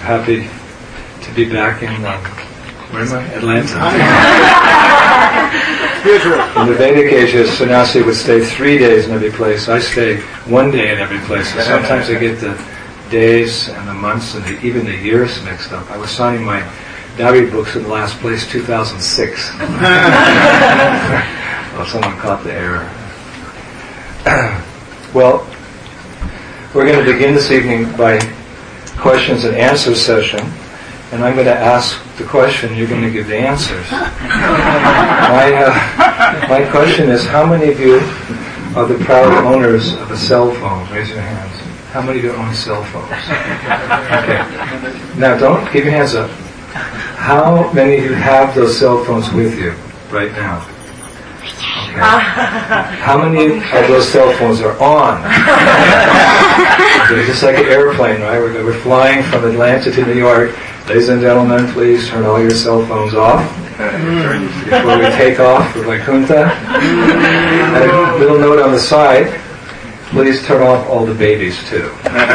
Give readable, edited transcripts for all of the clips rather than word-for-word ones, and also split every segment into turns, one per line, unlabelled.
happy to be back in, where am I? Atlanta. In the Vedic ages, sannyasi would stay 3 days in every place. I stay 1 day in every place. So sometimes I get the days and the months and even the years mixed up. I was signing my diary books in the last place, 2006. Well, someone caught the error. Well, we're going to begin this evening by questions and answers session. And I'm going to ask the question, you're going to give the answers. My question is, how many of you are the proud owners of a cell phone? Raise your hands. How many of you own cell phones? Okay. Now don't, keep your hands up. How many of you have those cell phones with you right now? Okay. How many of those cell phones are on? Okay, just like an airplane, right? We're flying from Atlanta to New York. Ladies and gentlemen, please turn all your cell phones off before we take off for Vaikuntha. And a little note on the side, please turn off all the babies too.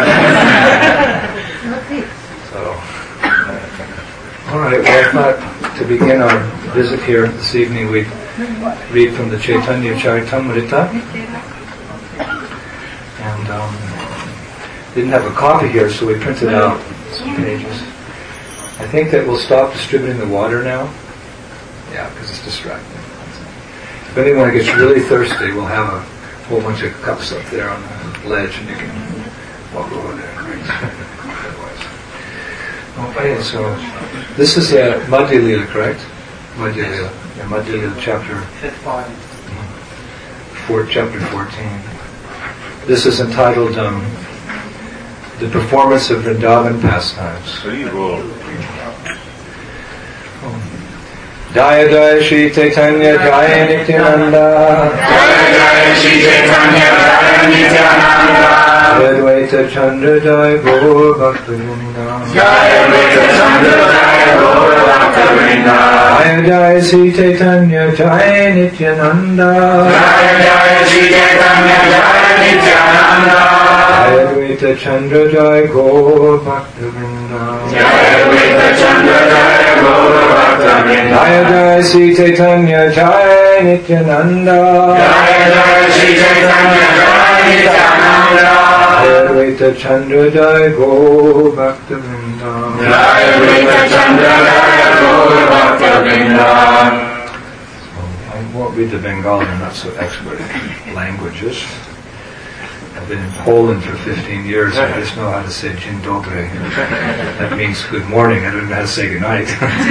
Alright, well, I thought to begin our visit here this evening we'd read from the Chaitanya Charitamrita. And didn't have a copy here, so we printed out some pages. I think that we'll stop distributing the water now. Yeah, because it's distracting. If anyone gets really thirsty, we'll have a whole bunch of cups up there on the ledge and you can walk over there. Okay, so this is Madhya Lila, correct? Madhya Lila. Yeah, Madhya Lila chapter 14. This is entitled The Performance of Vrindavan Pastimes. Jaya Jaya Shri Chaitanya Jaya Nityananda Jaya Jaya Shri Chaitanya Jaya Nityananda Advaita Chandra Jaya Gaur Bhakta-vrinda Jaya Advaita Chandra Jaya Gaur Bhakta-vrinda Jaya Jaya Shri Chaitanya Jaya Nityananda Jaya Jaya Shri Chaitanya Jaya Nityananda Jaya Advaita Chandra Jaya Gaur Bhakta-vrinda Jaya Advaita Chandra Jaya Gaur Bhakta-vrinda Jaya Jaya Shri Chaitanya Jaya Nityananda Jaya Jaya Shri Chaitanya Jaya Nityananda Jaya Advaita Chandra Jaya Gaur Bhakta-vrinda Jaya Advaita Chandra Jaya Gaur Bhakta-vrinda. I won't read the Bengali, I'm not so expert in languages. I've been in Poland for 15 years, I just know how to say Dzień dobry. That means good morning, I don't know how to say good night.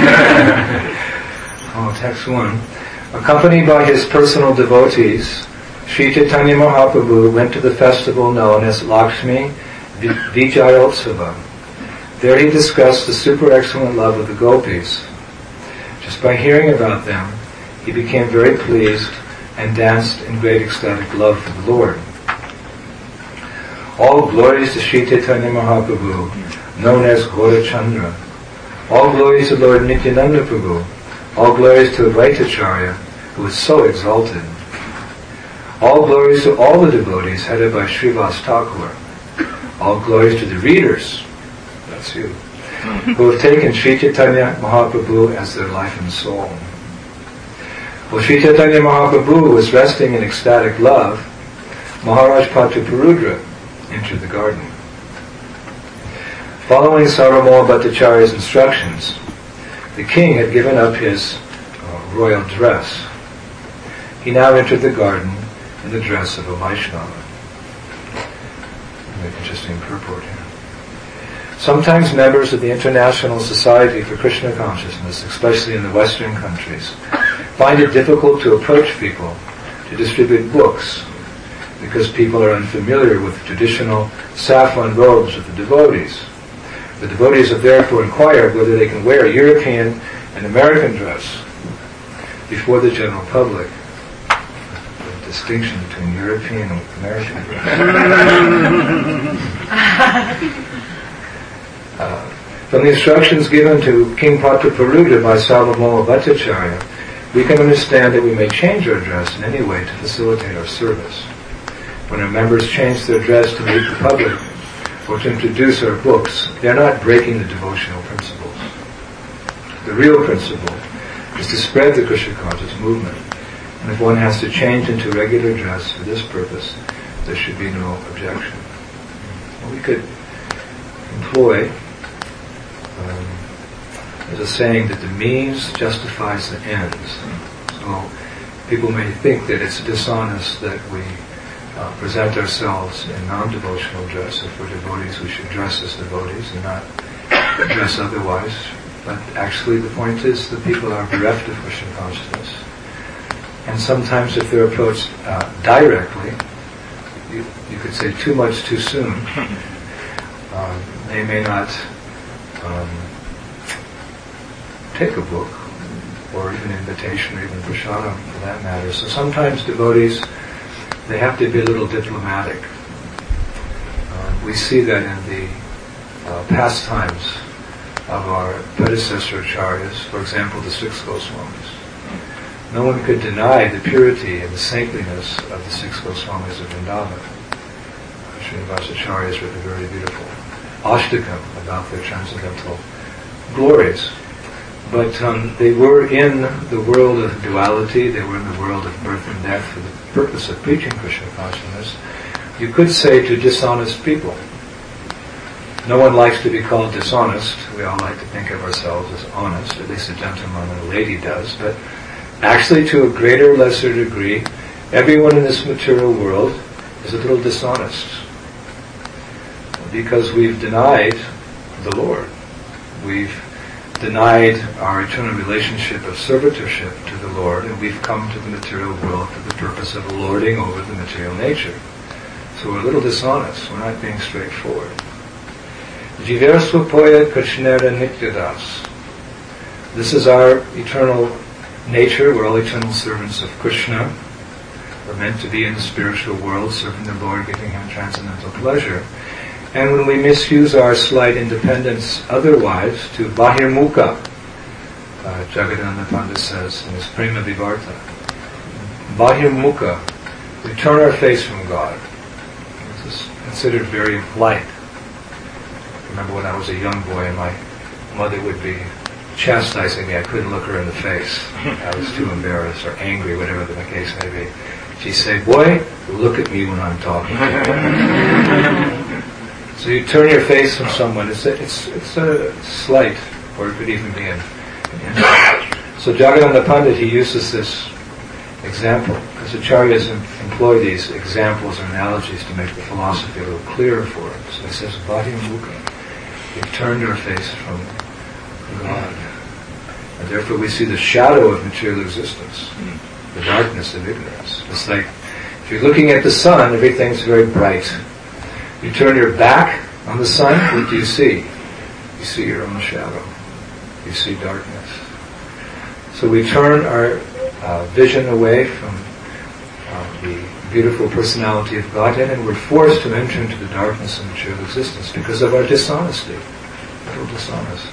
Text 1. Accompanied by his personal devotees, Sri Chaitanya Mahaprabhu went to the festival known as Lakshmi Vijayotsava. There he discussed the super excellent love of the gopis. Just by hearing about them, he became very pleased and danced in great ecstatic love for the Lord. All glories to Sri Chaitanya Mahaprabhu, known as Gaurachandra. All glories to Lord Nityananda Prabhu. All glories to Advaitacharya, who is so exalted. All glories to all the devotees headed by Srivas Thakur. All glories to the readers, that's you, who have taken Sri Chaitanya Mahaprabhu as their life and soul. While Sri Chaitanya Mahaprabhu was resting in ecstatic love, Maharaj Prataparudra entered the garden. Following Sarvamala Bhattacharya's instructions, the king had given up his royal dress. He now entered the garden in the dress of a Vaishnava. An interesting purport here. Sometimes members of the International Society for Krishna Consciousness, especially in the Western countries, find it difficult to approach people to distribute books because people are unfamiliar with the traditional saffron robes of the devotees. The devotees have therefore inquired whether they can wear European and American dress before the general public. The distinction between European and American dress. From the instructions given to King Prataparudra by Sarvamala Bhattacharya, we can understand that we may change our dress in any way to facilitate our service. When our members change their dress to meet the public, or to introduce our books, they're not breaking the devotional principles. The real principle is to spread the Krishna conscious movement. And if one has to change into regular dress for this purpose, there should be no objection. Well, we could employ, there's a saying that the means justifies the ends. So people may think that it's dishonest that we present ourselves in non-devotional dress. If we're devotees, we should dress as devotees and not dress otherwise. But actually the point is that people are bereft of Krishna consciousness. And sometimes if they're approached directly, you could say too much too soon, they may not take a book, or even invitation, or even prasadam for that matter. So sometimes devotees, they have to be a little diplomatic. We see that in the pastimes of our predecessor acharyas, for example, the six Goswamis. No one could deny the purity and the saintliness of the six Goswamis of Vrindavan. Srinivasa Acharya has written a very beautiful Ashtakam about their transcendental glories. But they were in the world of duality, they were in the world of birth and death for the purpose of preaching Krishna consciousness. You could say to dishonest people. No one likes to be called dishonest. We all like to think of ourselves as honest, at least a gentleman and a lady does. But actually, to a greater or lesser degree, everyone in this material world is a little dishonest. Because we've denied the Lord. We've denied our eternal relationship of servitorship to the Lord, and we've come to the material world for the purpose of lording over the material nature. So we're a little dishonest. We're not being straightforward. Jiversvapoya Krishnera Nityadas. This is our eternal nature. We're all eternal servants of Krishna. We're meant to be in the spiritual world, serving the Lord, giving Him transcendental pleasure. And when we misuse our slight independence otherwise to Bahirmukha, Jagadananda Pandit says in his Prema Vivarta, Bahirmukha, we turn our face from God. This is considered very light. I remember when I was a young boy and my mother would be chastising me, I couldn't look her in the face. I was too embarrassed or angry, whatever the case may be. She'd say, boy, look at me when I'm talking to you. So you turn your face from someone. It's a slight, or it could even be an insult. So Jagadananda Pandit, he uses this example, because acharyas employ these examples or analogies to make the philosophy a little clearer for us. So he says, Bahimukha, we've turned our face from God. And therefore we see the shadow of material existence, the darkness of ignorance. It's like, if you're looking at the sun, everything's very bright. You turn your back on the sun, what do you see? You see your own shadow. You see darkness. So we turn our vision away from the beautiful personality of Godhead, and we're forced to enter into the darkness of material existence because of our dishonesty. A little dishonest.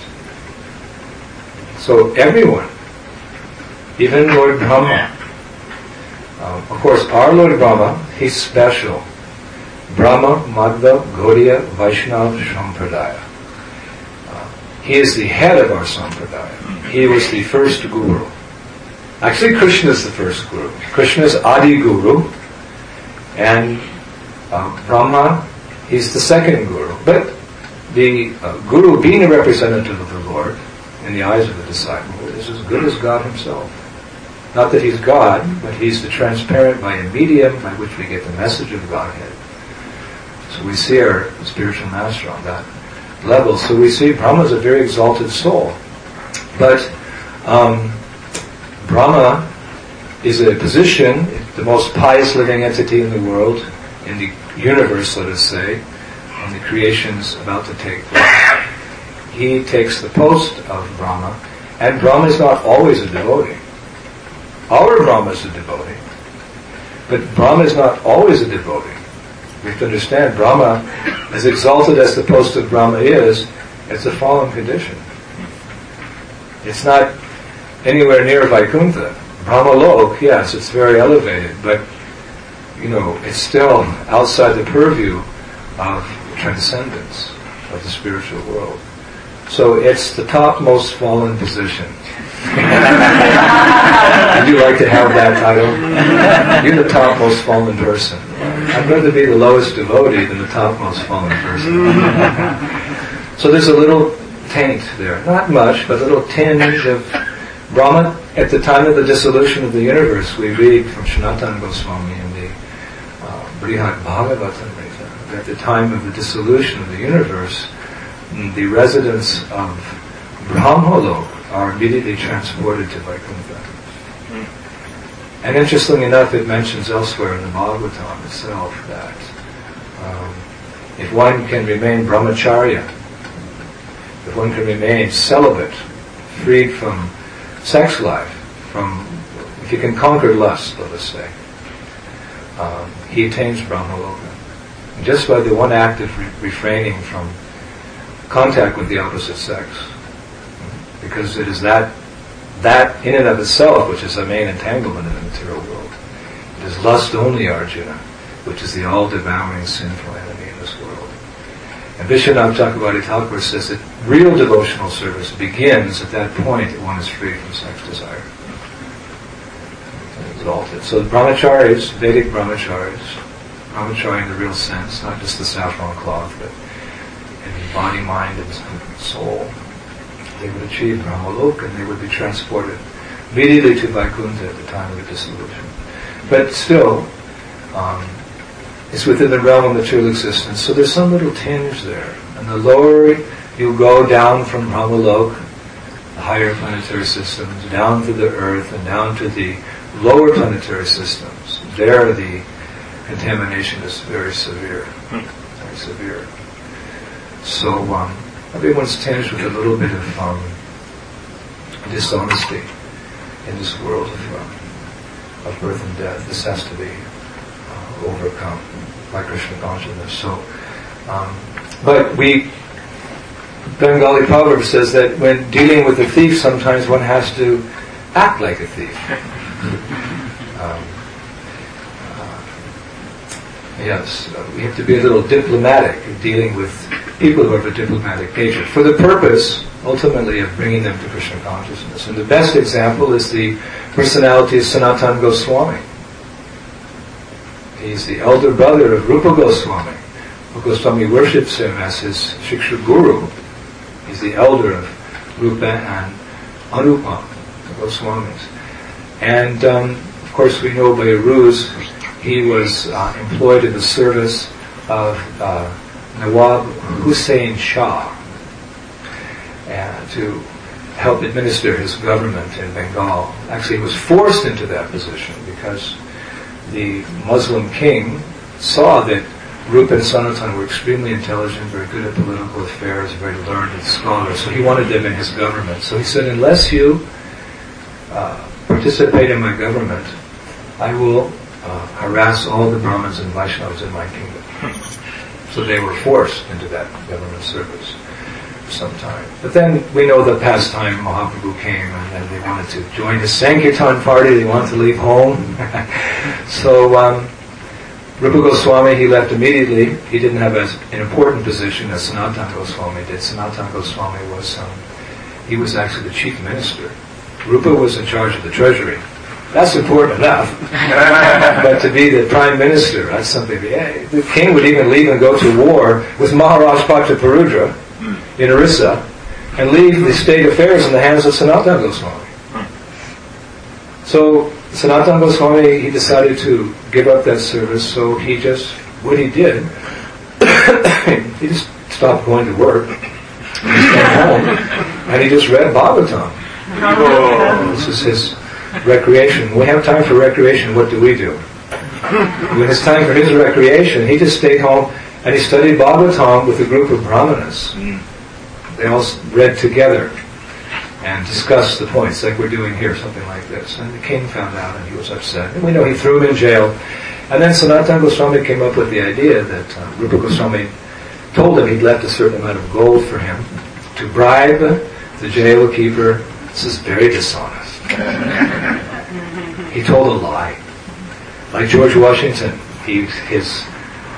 So everyone, even Lord Brahma, of course our Lord Brahma, he's special. Brahma, Madhva, Gaudiya, Vaishnava, Sampradaya. He is the head of our Sampradaya. He was the first guru. Actually, Krishna is the first guru. Krishna is Adi Guru, and Brahma, he's the second guru. But the guru, being a representative of the Lord, in the eyes of the disciple, is as good as God himself. Not that he's God, but he's the transparent by a medium by which we get the message of Godhead. So we see our spiritual master on that level. So we see Brahma is a very exalted soul. But Brahma is a position, the most pious living entity in the world, in the universe, let us say, and the creation's about to take place. He takes the post of Brahma, and Brahma is not always a devotee. Our Brahma is a devotee, but Brahma is not always a devotee. We have to understand, Brahma, as exalted as the post of Brahma is, it's a fallen condition. It's not anywhere near Vaikuntha. Brahma Lok, yes, it's very elevated, but, it's still outside the purview of transcendence of the spiritual world. So it's the topmost fallen position. Would you like to have that title? You're the topmost fallen person. I'd rather be the lowest devotee than the topmost fallen person. So there's a little taint there. Not much, but a little tinge of Brahma. At the time of the dissolution of the universe, we read from Sanatana Goswami in the Brihad Bhagavatamrita, at the time of the dissolution of the universe, the residents of Brahmalok are immediately transported to Vaikuntha. And interestingly enough, it mentions elsewhere in the Bhagavatam itself that if one can remain brahmacharya, if one can remain celibate, freed from sex life, if you can conquer lust, let us say, he attains Brahmaloka. Just by the one act of refraining from contact with the opposite sex. Because it is that in and of itself which is the main entanglement in the material world. It is lust only, Arjuna, which is the all-devouring sinful enemy in this world. And Vishwanath Chakravarti Thakur says that real devotional service begins at that point that one is free from sex desire. Exalted. So the brahmacharis, Vedic brahmacharis, brahmacharya in the real sense, not just the saffron cloth, but in body, mind, and soul, they would achieve Brahmaloka and they would be transported immediately to Vaikuntha at the time of the dissolution. But still, it's within the realm of material existence, so there's some little tinge there. And the lower you go down from Brahmaloka, the higher planetary systems, down to the earth and down to the lower planetary systems, there the contamination is very severe. Very severe. So everyone's tinged with a little bit of dishonesty in this world of birth and death. This has to be overcome by Krishna consciousness. So, but Bengali proverb says that when dealing with a thief, sometimes one has to act like a thief. Yes, we have to be a little diplomatic in dealing with people who are of a diplomatic nature, for the purpose, ultimately, of bringing them to Krishna consciousness. And the best example is the personality of Sanatana Goswami. He's the elder brother of Rupa Goswami. Rupa Goswami worships him as his Shiksha Guru. He's the elder of Rupa and Anupa, the Goswamis. And, of course, we know by a ruse, he was employed in the service of Nawab Hussain Shah to help administer his government in Bengal. Actually, he was forced into that position because the Muslim king saw that Rupa and Sanatana were extremely intelligent, very good at political affairs, very learned scholars, so he wanted them in his government. So he said, unless you participate in my government, I will harass all the Brahmins and Vaishnavas in my kingdom. So they were forced into that government service for some time. But then we know the past time Mahaprabhu came and then they wanted to join the Sankirtan party, they wanted to leave home. So Rupa Goswami, he left immediately. He didn't have an important position as Sanatana Goswami did. Sanatana Goswami was, he was actually the chief minister. Rupa was in charge of the treasury. That's important enough. But to be the prime minister, that's something. The king would even leave and go to war with Maharaj Bhattaparudra in Orissa and leave the state affairs in the hands of Sanatana Goswami. So Sanatana Goswami, he decided to give up that service, so he did, he just stopped going to work, he came home, and he just read Bhagavatam. This is his recreation. When we have time for recreation, what do? When it's time for his recreation, he just stayed home and he studied Bhagavatam with a group of brahmanas. They all read together and discussed the points like we're doing here, something like this. And the king found out and he was upset. And we know he threw him in jail. And then Sanatana Goswami came up with the idea that Rupa Goswami told him he'd left a certain amount of gold for him to bribe the jail keeper. This is very dishonest. He told a lie. Like George Washington, his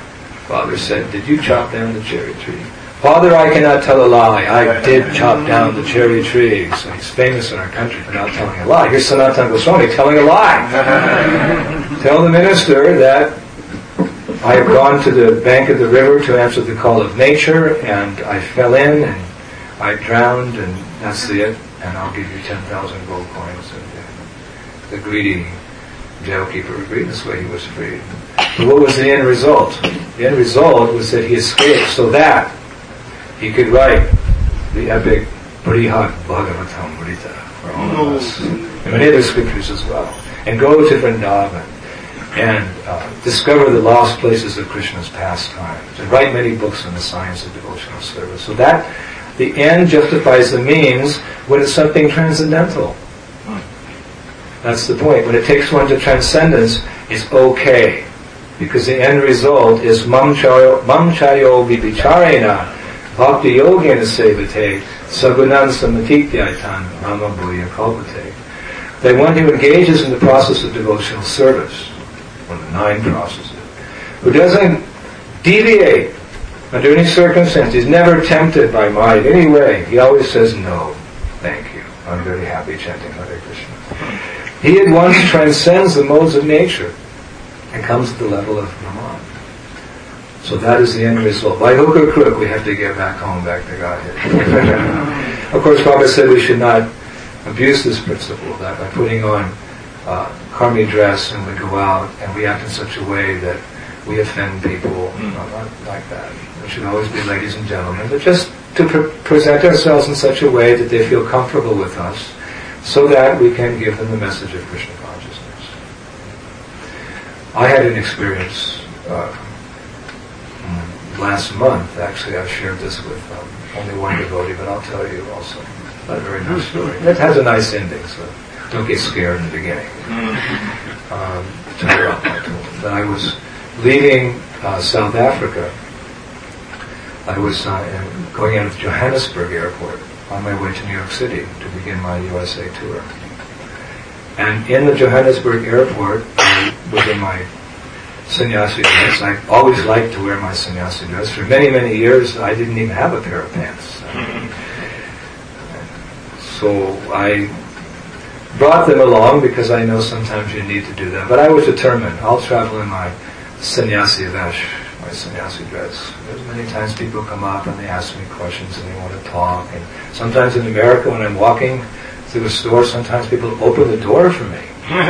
Father said, "Did you chop down the cherry tree?" "Father, I cannot tell a lie. I did chop down the cherry tree." So he's famous in our country for not telling a lie. Here's Sanatana Goswami telling a lie. "Tell the minister that I have gone to the bank of the river to answer the call of nature, and I fell in, and I drowned, and that's it, and I'll give you 10,000 gold coins." And the greedy jailkeeper agreed. This way he was freed. But what was the end result? The end result was that he escaped so that he could write the epic Brihad Bhagavatamrita for all of us, and many other scriptures as well, and go to Vrindavan and discover the lost places of Krishna's pastimes, and write many books on the science of devotional service. So that the end justifies the means when it's something transcendental. That's the point. When it takes one to transcendence, it's okay. Because the end result is mam chayo vibicharena bhakti yogena sevate sagunan samatityaitan rama bhuya kalpate. That one who engages in the process of devotional service, one of the 9 processes, who doesn't deviate under any circumstance, he's never tempted by Maya in any way. He always says, "No, thank you. I'm very happy chanting Hare Krishna." He at once transcends the modes of nature and comes to the level of Brahman. So that is the end result. By hook or crook, we have to get back home, back to Godhead. Of course, Prabhupada said we should not abuse this principle, that by putting on karmi dress and we go out and we act in such a way that we offend people, not like that. We should always be ladies and gentlemen, but just to present ourselves in such a way that they feel comfortable with us, so that we can give them the message of Krishna consciousness. I had an experience last month, actually. I shared this with only one devotee, but I'll tell you also a very nice story. It has a nice ending, so don't get scared in the beginning. That I was leaving South Africa. I was going out of Johannesburg airport on my way to New York City to begin my USA tour. And in the Johannesburg airport, I was in my sannyasi dress. I always liked to wear my sannyasi dress. For many, many years, I didn't even have a pair of pants. So I brought them along because I know sometimes you need to do that. But I was determined. I'll travel in my sannyasi vesh, my sannyasi dress. There's many times people come up and they ask me questions and they want to talk. And sometimes in America, when I'm walking through a store, sometimes people open the door for me.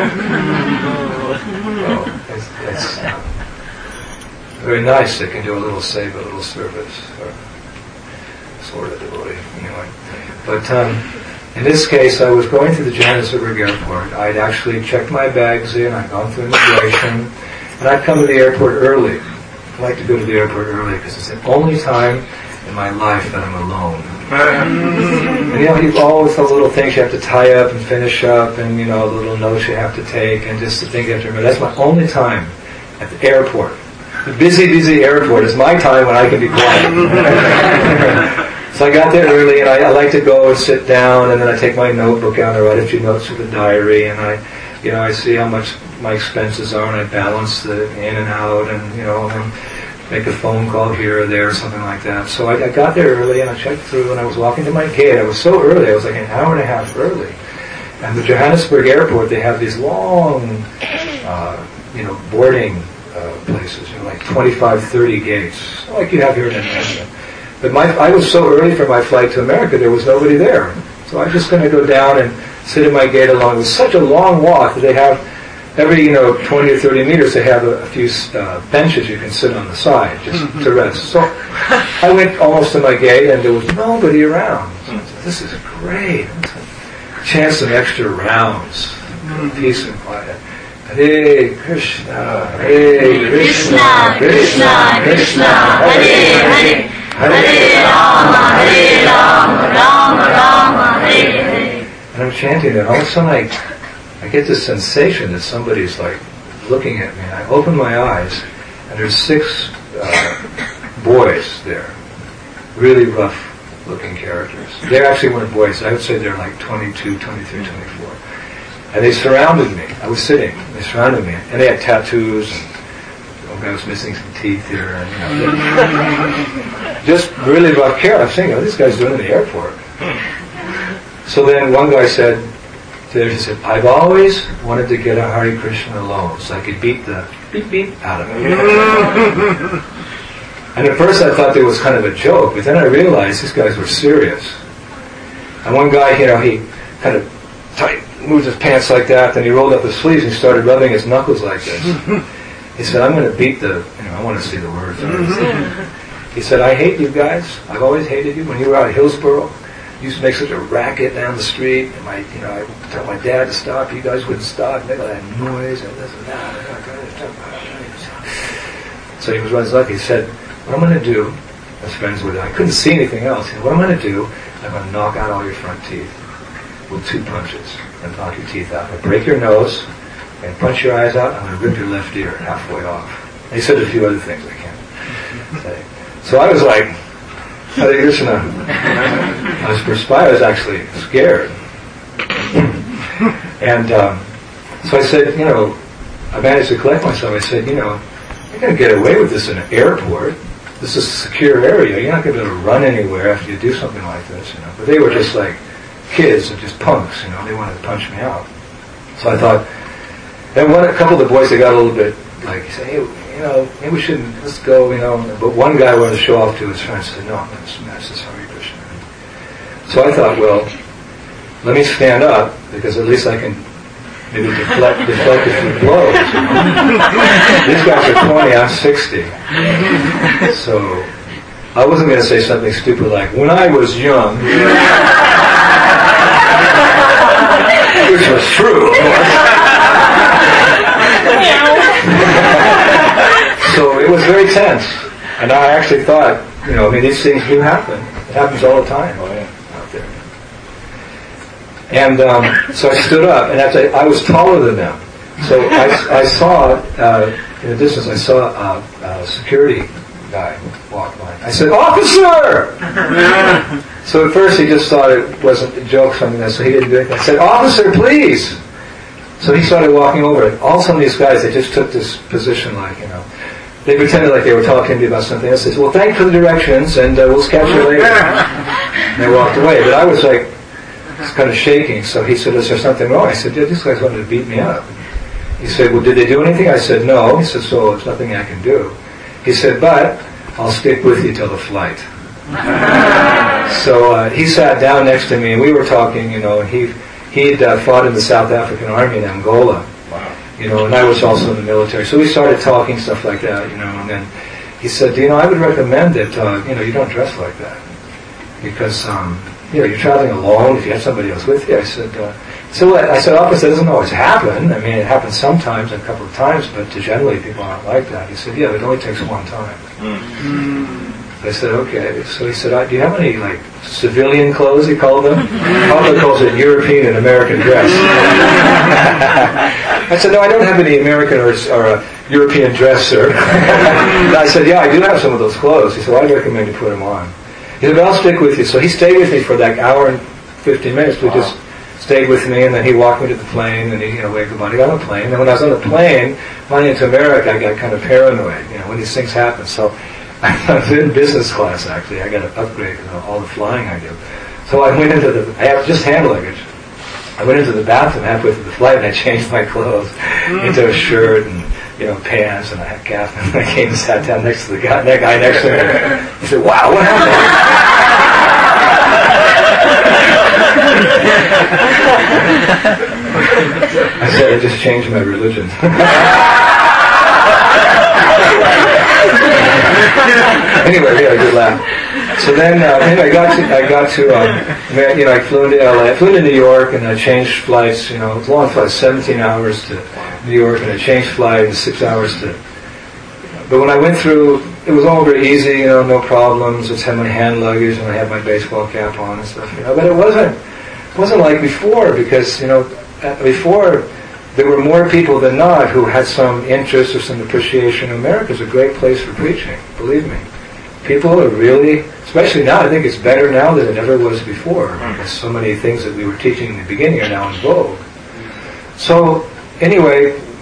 So it's very nice. They can do a little save, a little service, or sort of devotee, anyway. But in this case, I was going through the Johannesburg airport. I'd actually checked my bags in. I'd gone through immigration, and I'd come to the airport early. I like to go to the airport early because it's the only time in my life that I'm alone. And you've always those little things you have to tie up and finish up, and the little notes you have to take, and just the things you have to remember. That's my only time at the airport. The busy, busy airport is my time when I can be quiet. So I got there early, and I like to go and sit down, and then I take my notebook out and I write a few notes for the diary, and I see how much my expenses are, and I balance the in and out, and and make a phone call here or there or something like that. So I got there early, and I checked through, and I was walking to my gate. I was so early, I was like an hour and a half early. And the Johannesburg airport, they have these long, boarding places, like 25, 30 gates, like you have here in America. But I was so early for my flight to America, there was nobody there. So I'm just going to go down and sit at my gate along. It was such a long walk that they have every 20 or 30 meters. They have a few benches you can sit on the side just to rest. So I went almost to my gate, and there was nobody around. So I said, "This is great. Chance some extra rounds, peace and quiet." Hare Krishna, Hare Krishna, Krishna Krishna, Hare Hare. Hare Rama, Rama Rama, Hare Hare. And I'm chanting that. All of a sudden I get this sensation that somebody's like looking at me. And I open my eyes, and there's 6 boys there. Really rough looking characters. They actually weren't boys. I would say they're like 22, 23, 24. And they surrounded me. I was sitting. They surrounded me. And they had tattoos and Some guy was missing some teeth here, and just really rough care. I'm saying, this guy's doing it in the airport. So then one guy said, he said, I've always wanted to get a Hare Krishna alone, so I could beat the beep beep out of it. And at first I thought it was kind of a joke, but then I realized these guys were serious. And one guy, he kind of moved his pants like that, then he rolled up his sleeves and he started rubbing his knuckles like this. He said, I'm going to beat I want to see the words. He said, I hate you guys. I've always hated you. When you were out of Hillsborough, you used to make such a racket down the street. And I told my dad to stop. You guys wouldn't stop. And they got that noise and this and that. So he was running his luck. He said, what I'm going to do, as friends with him, I couldn't see anything else. He said, what I'm going to do, I'm going to knock out all your front teeth with 2 punches and knock your teeth out. I'm going to break your nose and punch your eyes out. I'm going to rip your left ear halfway off. And he said a few other things I can't say. So I was like, Hare Krishna. I was perspiring. I was actually scared. And so I said, I managed to collect myself. I said, you're going to get away with this in an airport. This is a secure area. You're not going to be able to run anywhere after you do something like this. But they were just like kids and just punks. They wanted to punch me out. So I thought, then a couple of the boys, they got a little bit like, say, hey, maybe we shouldn't, let's go, But one guy wanted to show off to his friends. Said, no, I'm going to smash this Hare Krishna. So I thought, well, let me stand up, because at least I can maybe deflect a few blows. These guys are 20, I'm 60. So I wasn't going to say something stupid like, when I was young, which was true, of course. So it was very tense. And I actually thought, these things do happen. It happens all the time out there. And so I stood up, and I was taller than them. So I saw, in the distance, I saw a security guy walk by. I said, "Officer!" So at first he just thought it wasn't a joke, something that, so he didn't do anything. I said, "Officer, please!" So he started walking over it. All some of these guys, they just took this position like, they pretended like they were talking to me about something else. They said, "Well, thanks for the directions, and we'll catch you later." And they walked away. But I was like, kind of shaking. So he said, "Is there something wrong?" I said, "Yeah, these guys wanted to beat me up." He said, "Well, did they do anything?" I said, "No." He said, "So there's nothing I can do." He said, "But I'll stick with you till the flight." So he sat down next to me, and we were talking, and he'd fought in the South African Army in Angola. And I was also in the military. So we started talking, stuff like that, and then he said, I would recommend that, you don't dress like that. Because, you're traveling alone, if you have somebody else with you. I said, "Officer, that doesn't always happen. I mean, it happens sometimes, a couple of times, but generally people aren't like that." He said, "Yeah, but it only takes one time." I said, "Okay." So he said, "Do you have any, civilian clothes," he called them? Papa calls it European and American dress. I said, "No, I don't have any American or European dress, sir." I said, "Yeah, I do have some of those clothes." He said, "Well, I'd recommend you put them on." He said, "But I'll stick with you." So he stayed with me for hour and 15 minutes. We just stayed with me, and then he walked me to the plane, and he, waved goodbye. He got on the plane. And when I was on the plane, flying into America, I got kind of paranoid, when these things happen. So I was in business class, actually. I got an upgrade because all the flying I do. So I went I have just hand luggage. I went into the bathroom halfway through the flight, and I changed my clothes into a shirt and, pants and a cap. And I came and sat down next to the guy next to me. He said, "Wow, what happened?" I said, "I just changed my religion." Anyway, we had a good laugh. So then, I flew into LA. I flew to New York, and I changed flights. It was a long flight, 17 hours to New York, and I changed flight in 6 hours to. But when I went through, it was all very easy. No problems. Just had my hand luggage, and I had my baseball cap on and stuff. But it wasn't like before, because before there were more people than not who had some interest or some appreciation. America's a great place for preaching, believe me. People are really, especially now, I think it's better now than it ever was before, because so many things that we were teaching in the beginning are now in vogue. So, anyway,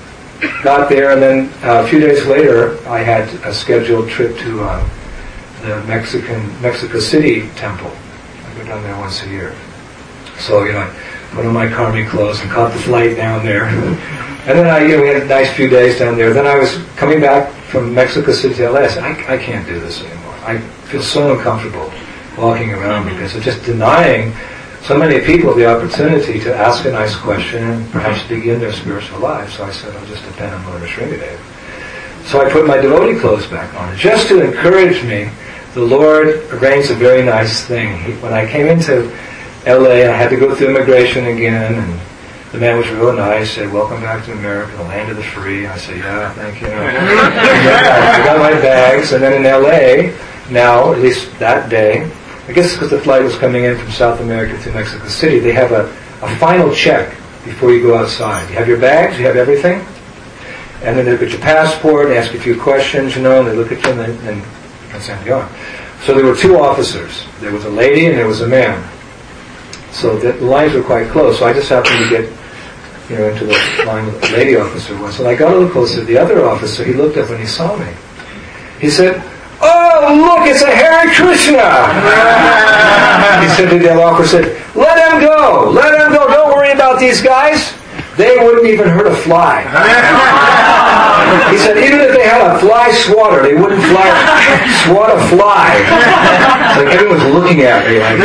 got there, and then a few days later, I had a scheduled trip to the Mexico City temple. I go down there once a year. So, I put on my karmic clothes and caught the flight down there. And then we had a nice few days down there. Then I was coming back from Mexico City to LA. I said, I can't do this anymore. I feel so uncomfortable walking around because of just denying so many people the opportunity to ask a nice question and perhaps begin their spiritual life. So I said, I'll just depend on Lord Sringadev. So I put my devotee clothes back on. Just to encourage me, the Lord arranged a very nice thing. When I came into LA, I had to go through immigration again, and the man was real nice, said, welcome back to America, the land of the free. I said, yeah, thank you. I got my bags, and then in LA, now, at least that day, I guess because the flight was coming in from South America to Mexico City, they have a final check before you go outside. You have your bags, you have everything, and then they look at your passport, they ask you a few questions, and they look at you, and then you can send you on. So there were two officers. There was a lady and there was a man. So the lines were quite close. So I just happened to get, into the line where the lady officer was. And I got a little closer. The other officer, he looked up when he saw me. He said, "Oh, look, it's a Hare Krishna." He said to the other officer, "Let him go. Let him go. Don't worry about these guys. They wouldn't even hurt a fly." He said, even if they had a fly swatter, they wouldn't swat a fly. So everyone's looking at me like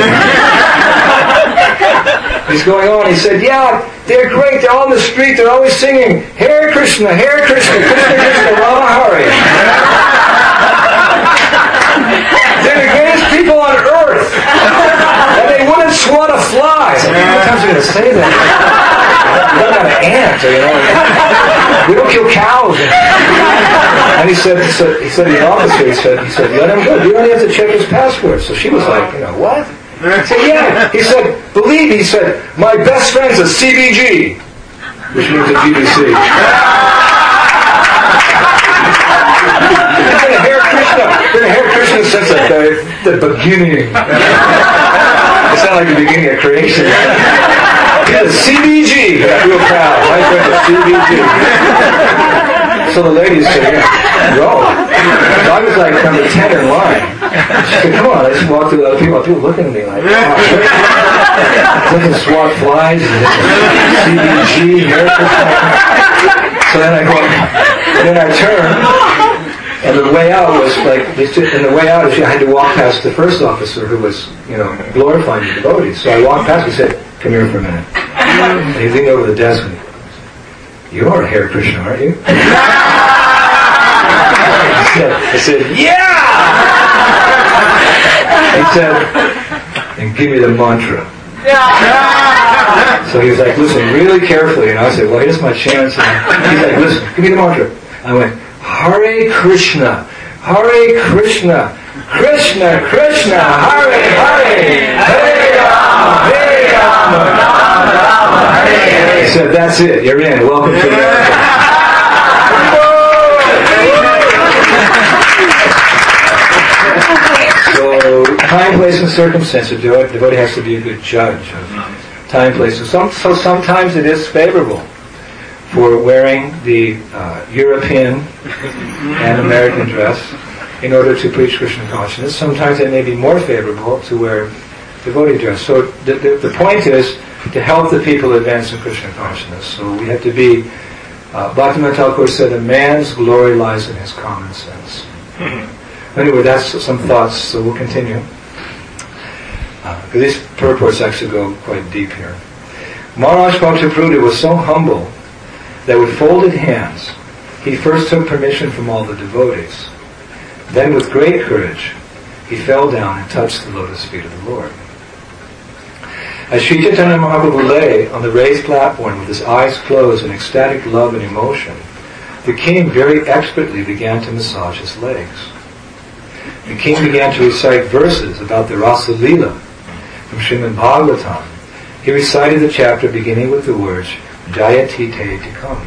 he's going on. He said, "Yeah, they're great. They're all in the street. They're always singing, Hare Krishna, Hare Krishna, Krishna Krishna, Rama Hare. They're the greatest people on earth. And they wouldn't swat a fly." So how many times are you going to say that? We don't have an ant, we don't kill cows. And he said to the officer, he said, "Let him go. You only have to check his passport." So she was like, what? I said, "Yeah." He said, "Believe me," he said, "my best friend's a CBG," which means a GBC. It's been a Hare Krishna since the beginning. It's not like the beginning of creation. Yeah, CBG. Real proud. My friend is CBG. So the lady said, "Go." So I was like number 10 in line. She said, "Come on." I just walked through other people. People looking at me like, looking to swat flies and CBG. So then I turned. And the way out was like, I had to walk past the first officer who was, glorifying the devotees. So I walked past and said, "Come here for a minute." And he leaned over the desk and "You are a Hare Krishna, aren't you?" I said, "Yeah!" He said, "And give me the mantra." So he was like, "Listen, really carefully." And I said, "Well, here's my chance." And he's like, "Listen, give me the mantra." I went, "Hare Krishna, Hare Krishna, Krishna Krishna, Hare Hare, Hare Rama, Hare Rama, Rama Rama, Hare Hare." He said, "That's it. You're in. Welcome to America." So, time, place, and circumstance. A devotee has to be a good judge of time, place. So sometimes it is favorable for wearing the European and American dress in order to preach Krishna consciousness. Sometimes it may be more favorable to wear devotee dress. So the point is to help the people advance in Krishna consciousness. So we have to be, Bhaktivinoda Thakur said, a man's glory lies in his common sense. Anyway, that's some thoughts, so we'll continue. Because these purports actually go quite deep here. Maharaj Bhaktapruta was so humble that with folded hands, he first took permission from all the devotees. Then with great courage, he fell down and touched the lotus feet of the Lord. As Sri Chaitanya Mahaprabhu lay on the raised platform with his eyes closed in ecstatic love and emotion, the king very expertly began to massage his legs. The king began to recite verses about the Rasa Leela from Srimad Bhagavatam. He recited the chapter beginning with the words, Jayati Te Tikam.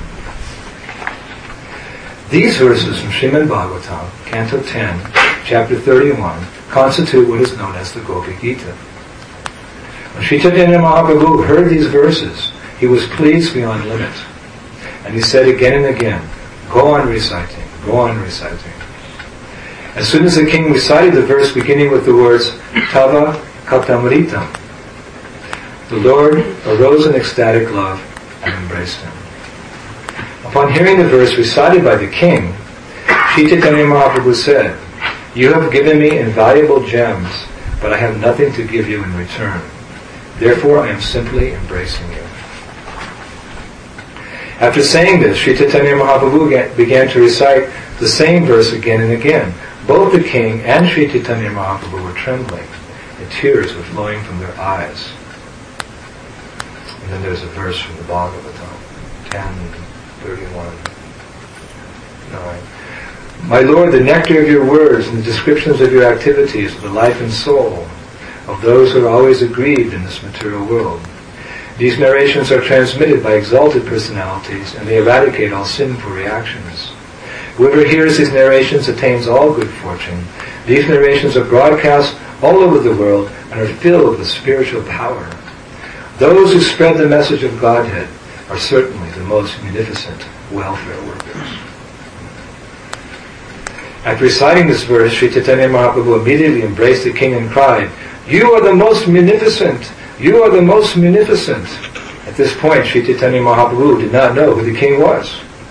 These verses from Srimad Bhagavatam, Canto 10, Chapter 31, constitute what is known as the Gopi Gita. When Sri Chaitanya Mahaprabhu heard these verses, he was pleased beyond limit. And he said again and again, go on reciting, go on reciting. As soon as the king recited the verse beginning with the words, Tava Katamritam, the Lord arose in ecstatic love and embraced him. Upon hearing the verse recited by the king, Sri Chaitanya Mahaprabhu said, you have given me invaluable gems, but I have nothing to give you in return. Therefore, I am simply embracing you. After saying this, Sri Chaitanya Mahaprabhu began to recite the same verse again and again. Both the king and Sri Chaitanya Mahaprabhu were trembling, and tears were flowing from their eyes. And then there's a verse from the Bhagavatam, 10:31-9. My Lord, the nectar of your words and the descriptions of your activities are the life and soul of those who are always aggrieved in this material world. These narrations are transmitted by exalted personalities, and they eradicate all sinful reactions. Whoever hears these narrations attains all good fortune. These narrations are broadcast all over the world and are filled with spiritual power. Those who spread the message of Godhead are certainly the most munificent welfare workers. After reciting this verse, Sri Chaitanya Mahaprabhu immediately embraced the king and cried, you are the most munificent! You are the most munificent! At this point, Sri Chaitanya Mahaprabhu did not know who the king was.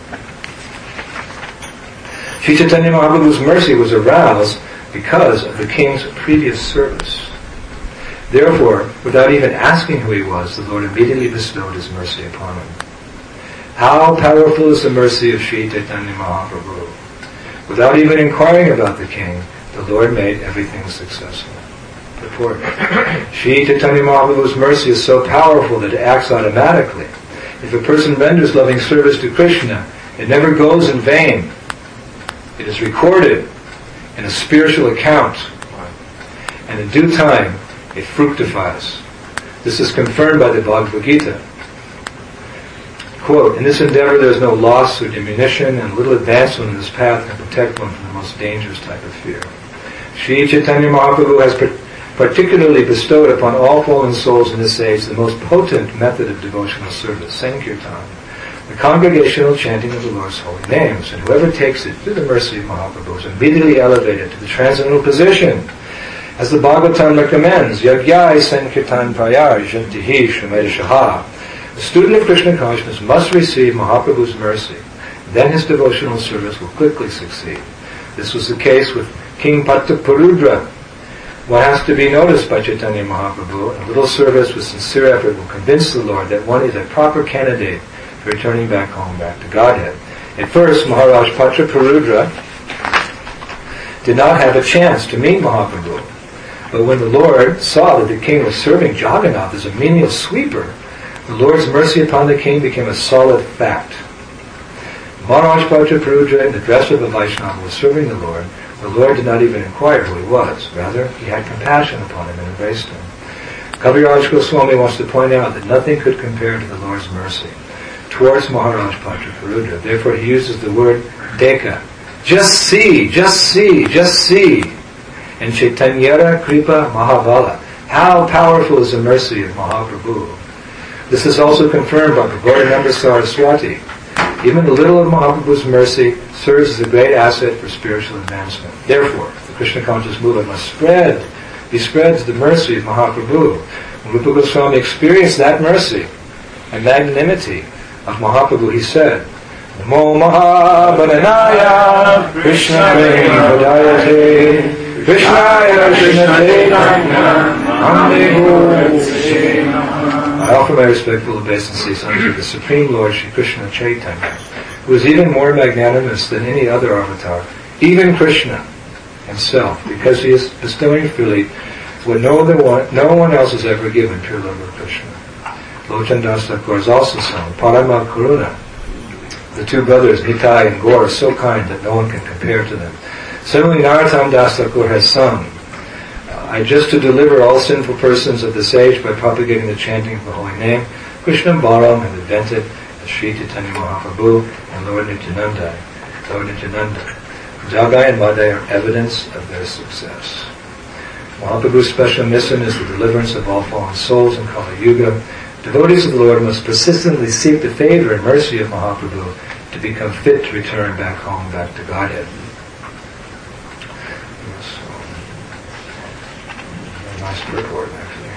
Sri Chaitanya Mahaprabhu's mercy was aroused because of the king's previous service. Therefore, without even asking who he was, the Lord immediately bestowed his mercy upon him. How powerful is the mercy of Sri Chaitanya Mahaprabhu! Without even inquiring about the king, the Lord made everything successful. Purport. Sri Chaitanya Mahaprabhu's mercy is so powerful that it acts automatically. If a person renders loving service to Krishna, it never goes in vain. It is recorded in a spiritual account, and in due time, it fructifies. This is confirmed by the Bhagavad Gita. Quote, in this endeavor there is no loss or diminution, and little advancement in this path can protect one from the most dangerous type of fear. Sri Chaitanya Mahaprabhu has particularly bestowed upon all fallen souls in this age the most potent method of devotional service, Sankirtan, the congregational chanting of the Lord's holy names, and whoever takes it through the mercy of Mahaprabhu is immediately elevated to the transcendental position. As the Bhagavatam recommends, Yagyai Sankirtan Prayar Jantihi Shramedashaha. The student of Krishna consciousness must receive Mahaprabhu's mercy. Then his devotional service will quickly succeed. This was the case with King Bhattaparudra. What has to be noticed by Chaitanya Mahaprabhu, a little service with sincere effort will convince the Lord that one is a proper candidate for returning back home, back to Godhead. At first, Maharaj Bhattaparudra did not have a chance to meet Mahaprabhu. But when the Lord saw that the king was serving Jagannath as a menial sweeper, the Lord's mercy upon the king became a solid fact. Maharaj Bhattaparudra, in the dress of a Vaishnava, was serving the Lord. The Lord did not even inquire who he was. Rather, he had compassion upon him and embraced him. Kaviraj Goswami wants to point out that nothing could compare to the Lord's mercy towards Maharaj Bhattaparudra. Therefore, he uses the word deka. Just see, just see, just see. And Chaitanyara Kripa Mahavala. How powerful is the mercy of Mahaprabhu. This is also confirmed by Prabodhananda Saraswati. Even the little of Mahaprabhu's mercy serves as a great asset for spiritual advancement. Therefore, the Krishna conscious movement must spread. He spreads the mercy of Mahaprabhu. When Rupa Goswami experienced that mercy and magnanimity of Mahaprabhu, he said, Namo Mahabharanaya Krishna Prema Vadayate Krishnaya Krishna Chaitanya I offer my respectful obeisances unto the Supreme Lord Shri Krishna Chaitanya, who is even more magnanimous than any other avatar, even Krishna himself, because he is bestowing freely what no one else has ever given, pure love of Krishna. Lochan Das Thakur is also sung, Parama Karuna. The two brothers, Nitai and Gaur, are so kind that no one can compare to them. Similarly, Narottam Das Thakur has sung, I just to deliver all sinful persons of this age by propagating the chanting of the holy name, Krishna and Balaram have invented the Sri Chaitanya Mahaprabhu and Lord Nityananda. Jagai and Madai are evidence of their success. Mahaprabhu's special mission is the deliverance of all fallen souls in Kali Yuga. Devotees of the Lord must persistently seek the favor and mercy of Mahaprabhu to become fit to return back home, back to Godhead. So, nice purport, actually.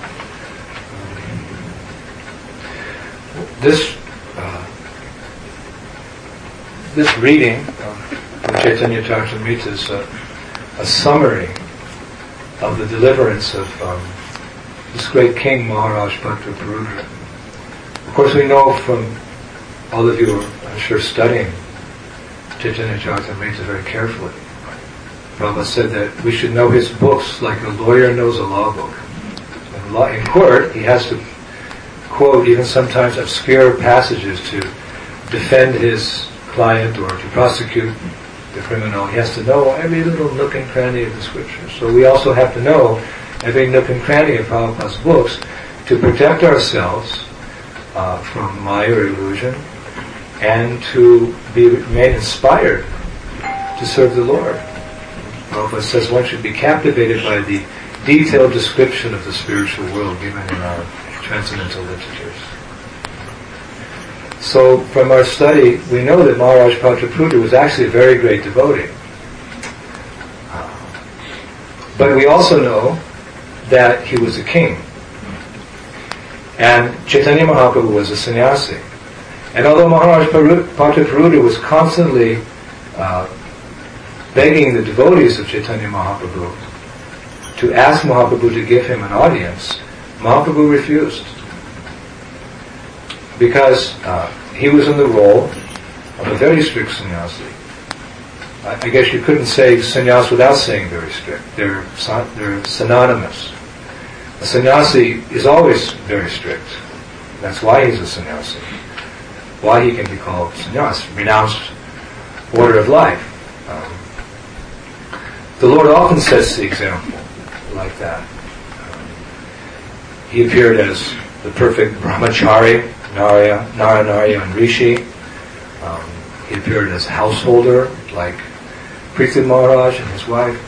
This reading of Chaitanya Charitamrita is a summary of the deliverance of this great king, Maharaj Bhattaparudra. Of course, we know from all of you, I'm sure, studying Chaitanya Charitamrita very carefully. Prabhupada said that we should know his books like a lawyer knows a law book. In court, he has to quote even sometimes obscure passages to defend his client or to prosecute the criminal. He has to know every little nook and cranny of the scriptures. So we also have to know every nook and cranny of Prabhupada's books to protect ourselves from Maya or illusion and to remain inspired to serve the Lord. Prabhupada says one should be captivated by the detailed description of the spiritual world given in our transcendental literatures. So from our study, we know that Maharaj Bhattaparudra was actually a very great devotee. But we also know that he was a king. And Chaitanya Mahaprabhu was a sannyasi. And although Maharaj Bhattaparudra was constantly begging the devotees of Chaitanya Mahaprabhu to ask Mahaprabhu to give him an audience, Mahaprabhu refused. Because he was in the role of a very strict sannyasi. I guess you couldn't say sannyas without saying very strict. They're synonymous. A sannyasi is always very strict. That's why he's a sannyasi. Why he can be called sannyas, renounced order of life. The Lord often sets the example like that. He appeared as the perfect brahmachari, Naranarya and Rishi. He appeared as a householder, like Prithu Maharaj and his wife.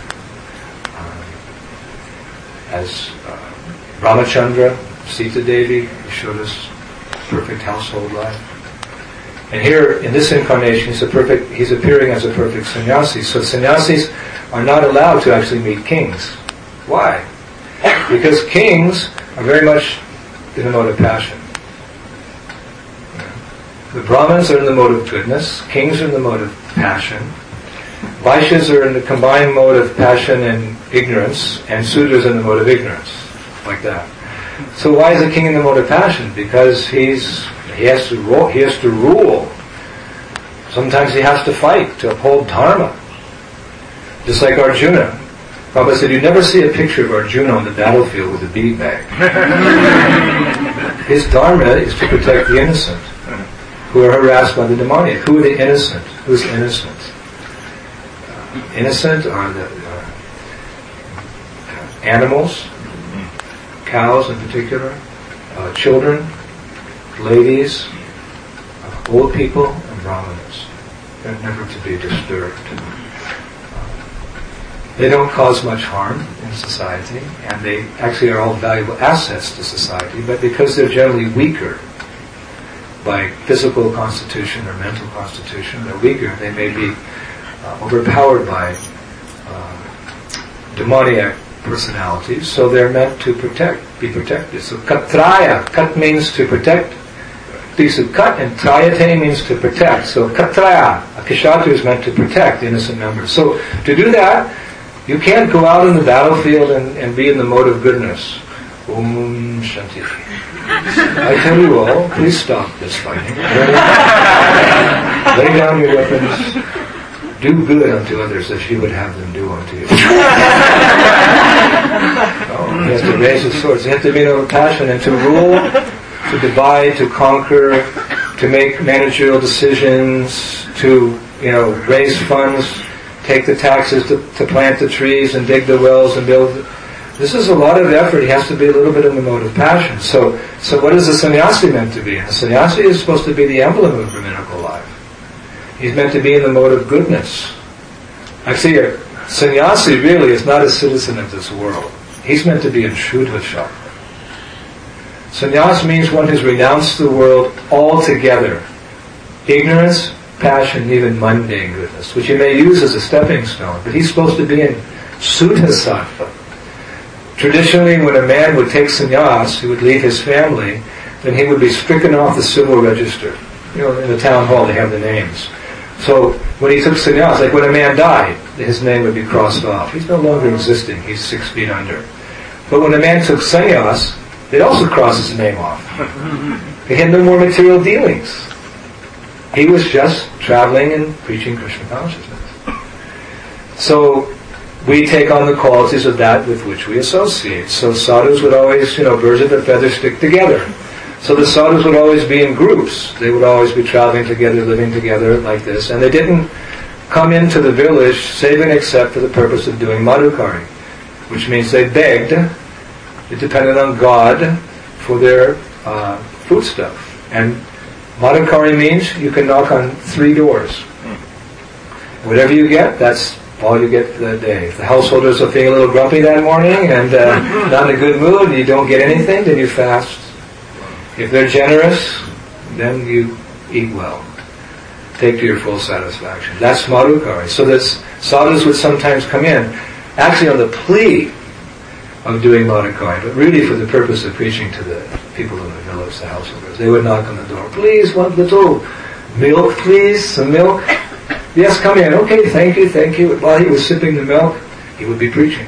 As Ramachandra, Sita Devi, he showed us perfect household life. And here, in this incarnation, he's appearing as a perfect sannyasi. So sannyasis are not allowed to actually meet kings. Why? Because kings are very much in the mode of passion. The Brahmins are in the mode of goodness, kings are in the mode of passion, Vaishyas are in the combined mode of passion and ignorance, and Sudras in the mode of ignorance, like that. So why is the king in the mode of passion? Because he has to rule. Sometimes he has to fight to uphold dharma. Just like Arjuna. Prabhupada said, you never see a picture of Arjuna on the battlefield with a bead bag. His dharma is to protect the innocent who are harassed by the demoniac. Who are the innocent? Who's innocent? Innocent are the animals, cows in particular, children, ladies, old people, and brahmanas. They're never to be disturbed. They don't cause much harm in society, and they actually are all valuable assets to society, but because they're generally weaker by physical constitution or mental constitution, they're weaker, they may be overpowered by demoniac personalities, so they're meant to be protected. So katraya, kat means to protect. So kat and trayate means to protect. So katraya, a kshatra is meant to protect innocent members. So to do that, you can't go out in the battlefield and be in the mode of goodness. Om Shanti. I tell you all, please stop this fighting. Lay down your weapons. Do good unto others as you would have them do unto you. You have to raise the swords. You have to be in passion and to rule, to divide, to conquer, to make managerial decisions, to raise funds, take the taxes to plant the trees and dig the wells and build. This is a lot of effort. He has to be a little bit in the mode of passion. So what is a sannyasi meant to be? A sannyasi is supposed to be the emblem of Brahminical life. He's meant to be in the mode of goodness. Actually, a sannyasi really is not a citizen of this world. He's meant to be in Shuddha Chakra. Sannyas means one who's renounced the world altogether. Ignorance, passion, even mundane goodness, which you may use as a stepping stone. But he's supposed to be in Sudha Sattva. Traditionally, when a man would take sannyas, he would leave his family, then he would be stricken off the civil register. You know, in the town hall they have the names. So when he took sannyas, like when a man died, his name would be crossed off. He's no longer existing. He's 6 feet under. But when a man took sannyas, they'd also cross his name off. He had no more material dealings. He was just traveling and preaching Krishna consciousness. So we take on the qualities of that with which we associate. So sadhus would always, birds of a feather stick together. So the sadhus would always be in groups. They would always be traveling together, living together like this. And they didn't come into the village save and except for the purpose of doing madhukari, which means they begged, they depended on God for their foodstuff. And madhukari means you can knock on 3 doors. Whatever you get, that's all you get for that day. If the householders are feeling a little grumpy that morning and not in a good mood and you don't get anything, then you fast. If they're generous, then you eat well. Take to your full satisfaction. That's madhukari. So that sadhus would sometimes come in, actually on the plea of doing madhukari, but really for the purpose of preaching to the people in the village, the householders. They would knock on the door. Please, one little milk, please, some milk. Yes, come in. Okay, thank you, thank you. While he was sipping the milk, he would be preaching.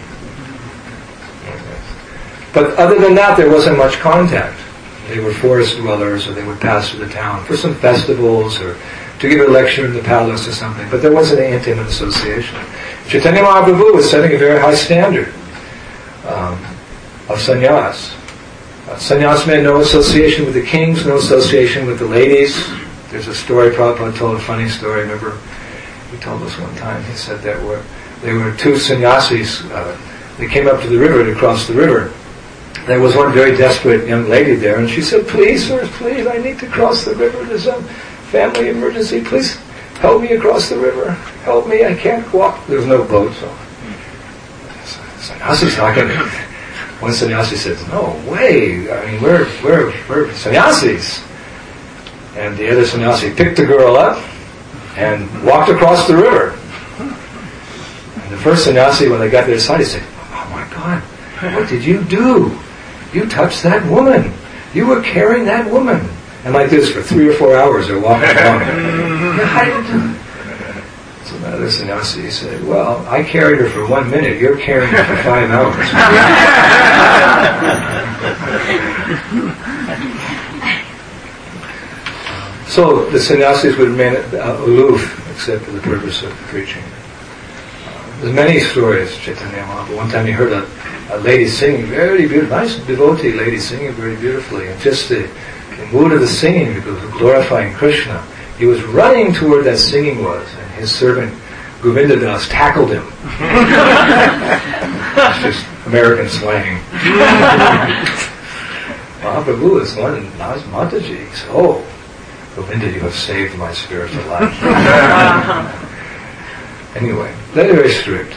But other than that, there wasn't much contact. They were forest dwellers, or they would pass through the town for some festivals, or to give a lecture in the palace or something. But there wasn't an intimate association. Chaitanya Mahaprabhu was setting a very high standard of sannyas. Sannyas meant no association with the kings, no association with the ladies. There's a story, Prabhupada told a funny story. Remember, he told us one time, he said there were 2 sannyasis. They came up to the river to cross the river. There was one very desperate young lady there, and she said, please, sir, please, I need to cross the river. There's a family emergency. Please help me across the river. Help me, I can't walk. There's no boat, so sannyasi's not going to... One sannyasi says, no way, I mean, we're sannyasis. And the other sannyasi picked the girl up and walked across the river. And the first sannyasi, when they got to their side, he said, oh my God, what did you do? You touched that woman. You were carrying that woman. And like this, for 3 or 4 hours, they're walking along. So the other sannyasi said, well, I carried her for 1 minute. You're carrying her for 5 hours. So the sannyasis would remain aloof, except for the purpose of preaching. There's many stories, Chaitanya Mahaprabhu. One time he heard a lady singing very beautiful, nice devotee lady singing very beautifully, and just the mood of the singing, because of glorifying Krishna, he was running to where that singing was, and his servant Govinda Das tackled him. It's just American slang. Mahaprabhu is one, nice Mataji. He said, oh, Govinda, you have saved my spiritual life. Anyway, they're very strict.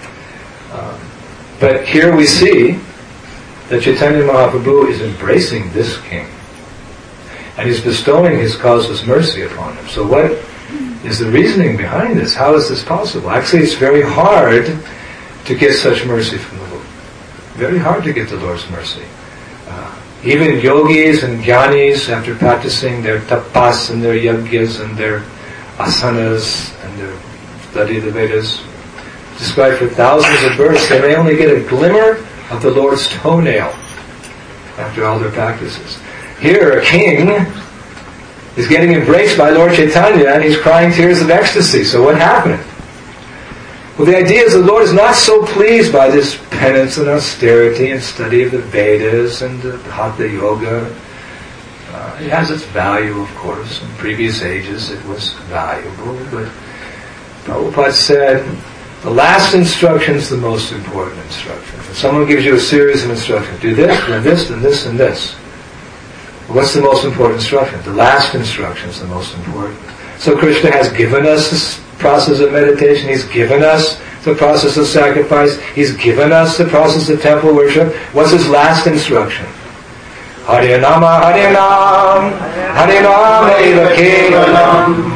But here we see that Chaitanya Mahaprabhu is embracing this king. And he's bestowing his causeless mercy upon him. So what is the reasoning behind this? How is this possible? Actually, it's very hard to get such mercy from the Lord. Very hard to get the Lord's mercy. Even yogis and jnanis, after practicing their tapas and their yagyas and their asanas and their study of the Vedas, described for thousands of births, they may only get a glimmer of the Lord's toenail after all their practices. Here, a king is getting embraced by Lord Chaitanya and he's crying tears of ecstasy. So what happened? Well, the idea is the Lord is not so pleased by this penance and austerity and study of the Vedas and the Hatha Yoga. It has its value, of course. In previous ages it was valuable, but Prabhupada said, the last instruction is the most important instruction. If someone gives you a series of instructions, do this, then this, then this, and this. What's the most important instruction? The last instruction is the most important. So Krishna has given us this process of meditation. He's given us the process of sacrifice. He's given us the process of temple worship. What's his last instruction? Hare Nama Hare Nam, Hare Nama Eva Kevalam,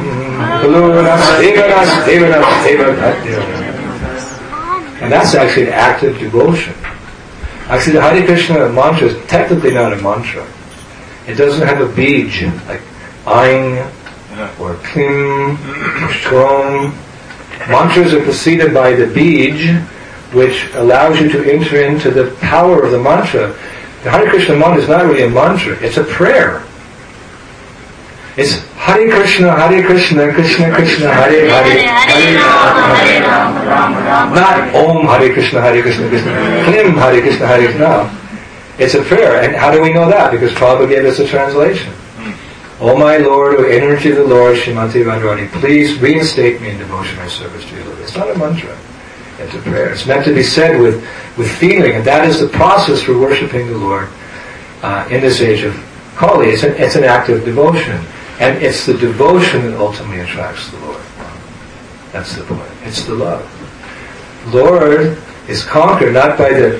and that's actually an act of devotion. Actually, the Hare Krishna mantra is technically not a mantra. It doesn't have a bij, like Ain, or Klim, or Strom. Mantras are preceded by the bij, which allows you to enter into the power of the mantra. The Hare Krishna mantra is not really a mantra, it's a prayer. It's Hare Krishna, Krishna Krishna, Hare Hare, Hare Rama. Not Om Hare Krishna, Krishna, Klim Hare Krishna, Hare Krishna. No. It's a prayer. And how do we know that? Because Prabhupada gave us a translation. O my Lord, O energy of the Lord, Srimati Radharani, please reinstate me in devotion and service to you. It's not a mantra. It's a prayer. It's meant to be said with feeling, and that is the process for worshipping the Lord in this age of Kali. It's an act of devotion. And it's the devotion that ultimately attracts the Lord. That's the point. It's the love. Lord is conquered not by the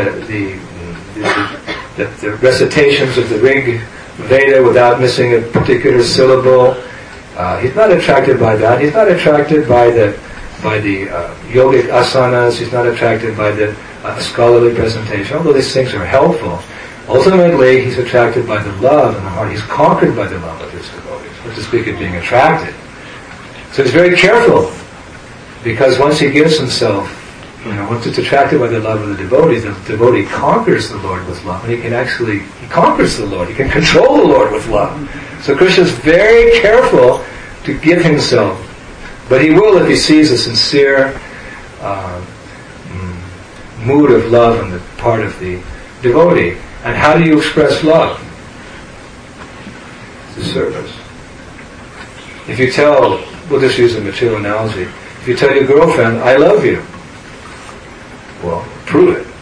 recitations of the Rig Veda without missing a particular syllable. He's not attracted by that. He's not attracted by the yogic asanas. He's not attracted by the scholarly presentation. Although these things are helpful, ultimately he's attracted by the love in the heart. He's conquered by the love of his devotees, so to speak of being attracted. So he's very careful, because once he gives himself, once it's attracted by the love of the devotee conquers the Lord with love, and he conquers the Lord. He can control the Lord with love. So Krishna is very careful to give himself, but he will if he sees a sincere mood of love on the part of the devotee. And how do you express love? It's a service. If you tell, we'll just use a material analogy, if you tell your girlfriend, I love you, well, prove it.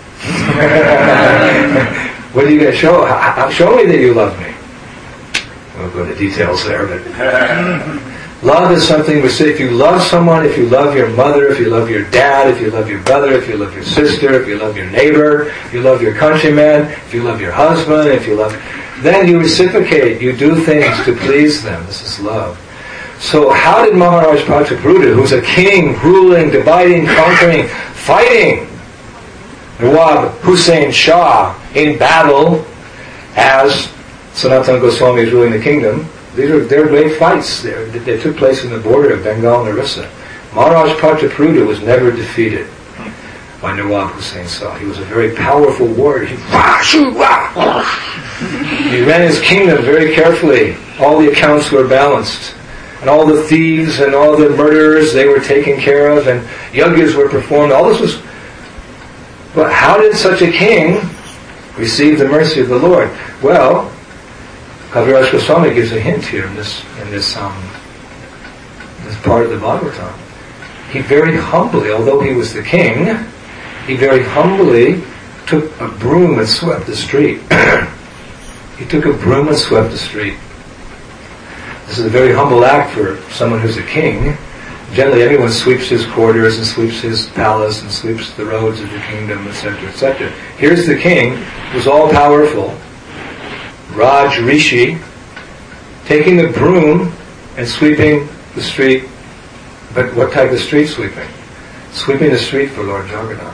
What are you going to show? Show me that you love me. We'll go into details there, but love is something we say. If you love someone, if you love your mother, if you love your dad, if you love your brother, if you love your sister, if you love your neighbor, if you love your countryman, if you love your husband, then you reciprocate. You do things to please them. This is love. So how did Maharaj Prataparudra, who's a king, ruling, dividing, conquering, fighting Nawab Hussain Shah in battle as Sanatana Goswami is ruling the kingdom? They're great fights. They took place in the border of Bengal and Orissa. Maharaj Prataparudra was never defeated by Nawab Hussain Shah. He was a very powerful warrior. He ran his kingdom very carefully. All the accounts were balanced. And all the thieves and all the murderers, they were taken care of, and yajnas were performed. All this was... But how did such a king receive the mercy of the Lord? Well, Kaviraj Goswami gives a hint here in this part of the Bhagavatam. He very humbly, although he was the king, he very humbly took a broom and swept the street. He took a broom and swept the street. This is a very humble act for someone who's a king. Generally, everyone sweeps his quarters and sweeps his palace and sweeps the roads of the kingdom, etc., etc. Here's the king, who's all-powerful, Raj Rishi, taking the broom and sweeping the street. But what type of street sweeping? Sweeping the street for Lord Jagannath.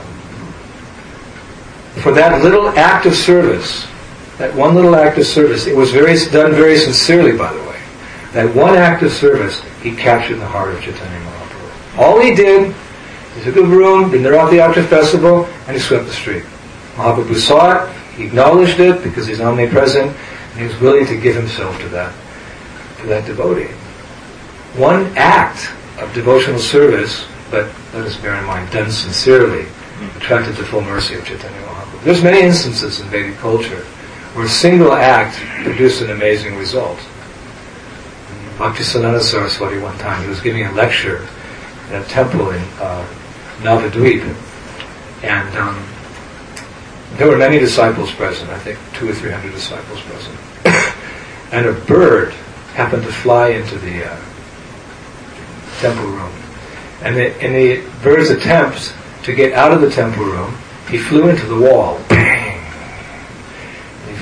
For that little act of service, that one little act of service, it was done very sincerely, by the way. That one act of service, he captured the heart of Chaitanya Mahaprabhu. All he did, he took a broom, the Navaratri festival, and he swept the street. Mahaprabhu saw it, he acknowledged it because he's omnipresent, and he was willing to give himself to that devotee. One act of devotional service, but let us bear in mind, done sincerely, attracted the full mercy of Chaitanya Mahaprabhu. There's many instances in Vedic culture where a single act produced an amazing result. Bhaktisiddhanta Saraswati one time, he was giving a lecture at a temple in Navadvip, and there were many disciples present, I think 200 or 300 disciples present, and a bird happened to fly into the temple room, and in the bird's attempts to get out of the temple room, he flew into the wall, bang, and he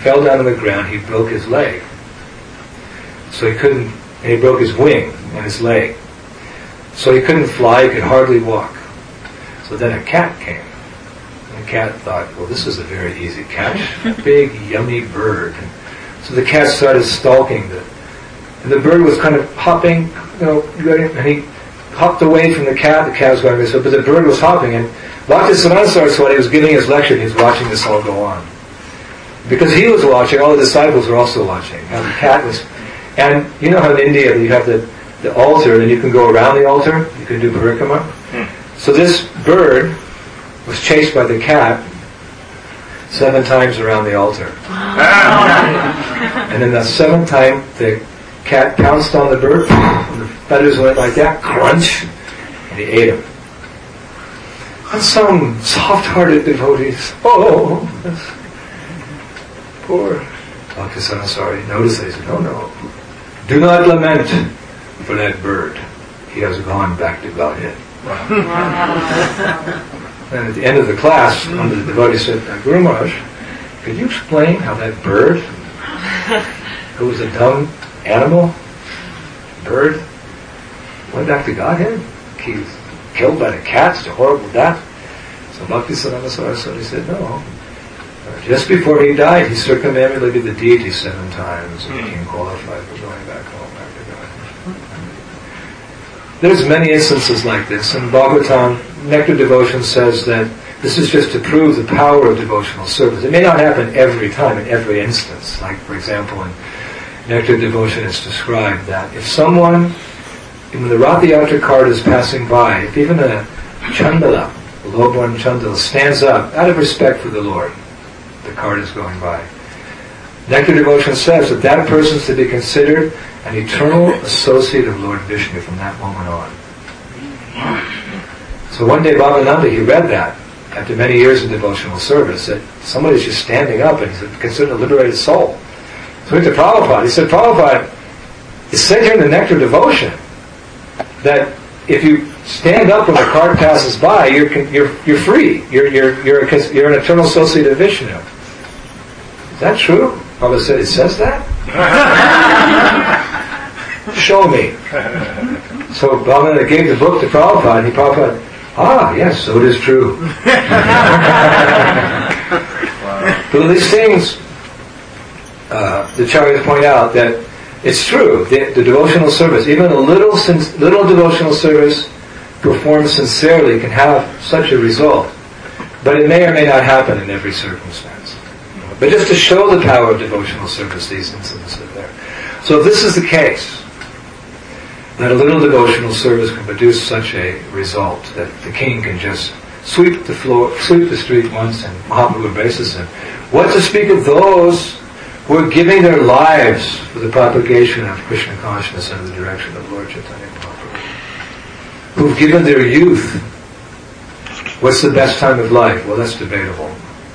fell down on the ground, he broke his leg. So he couldn't, and he broke his wing and his leg. So he couldn't fly, he could hardly walk. So then a cat came. And the cat thought, well, this is a very easy catch. A big, yummy bird. So the cat started stalking and the bird was kind of hopping, and he hopped away from the cat was going this way, but the bird was hopping, and Bhaktisiddhanta Saraswati, he was giving his lecture, he was watching this all go on. Because he was watching, all the disciples were also watching. And the cat was, and you know how in India you have the altar, and you can go around the altar, you can do parikrama. So this bird was chased by the cat 7 times around the altar. And then the 7th time, the cat pounced on the bird, and the feathers went like that, crunch, and he ate him. And some soft-hearted devotees, poor Bhaktisiddhanta Saraswati, noticed that. He said, no, do not lament for that bird. He has gone back to Godhead. And at the end of the class, one of the devotees said, Guru Maharaj, could you explain how that bird, who was a dumb animal, bird, went back to Godhead? He was killed by the cats, it's a horrible death. So Bhaktisiddhanta Saraswati said, no. Just before he died, he circumambulated the deity 7 times and became qualified for going back home after God. There's many instances like this, and Bhagavatam, Nectar Devotion says that this is just to prove the power of devotional service. It may not happen every time, in every instance. Like, for example, in Nectar Devotion it's described that if someone, when the Rathayatra cart is passing by, if even a Chandala, a low-born Chandala, stands up out of respect for the Lord, the cart is going by. Nectar Devotion says that that person is to be considered an eternal associate of Lord Vishnu from that moment on. So one day Bhavananda, he read that after many years of devotional service, that somebody's just standing up and he's considered a liberated soul. So he went to Prabhupada. He said, Prabhupada, it said here in the Nectar Devotion that if you stand up when the cart passes by, you're free. You're an eternal associate of Vishnu. Is that true? Prabhupada said, it says that? Show me. So Bhavananda gave the book to Prabhupada, and Prabhupada, yes, so it is true. But these things, the Acharyas point out that it's true. The devotional service, even a little devotional service performed sincerely can have such a result. But it may or may not happen in every circumstance. But just to show the power of devotional service, these incidents are there. So if this is the case, that a little devotional service can produce such a result that the king can just sweep the street once and Mahaprabhu embraces him. What to speak of those who are giving their lives for the propagation of Krishna consciousness under the direction of Lord Chaitanya Mahaprabhu? Who've given their youth. What's the best time of life? Well, that's debatable.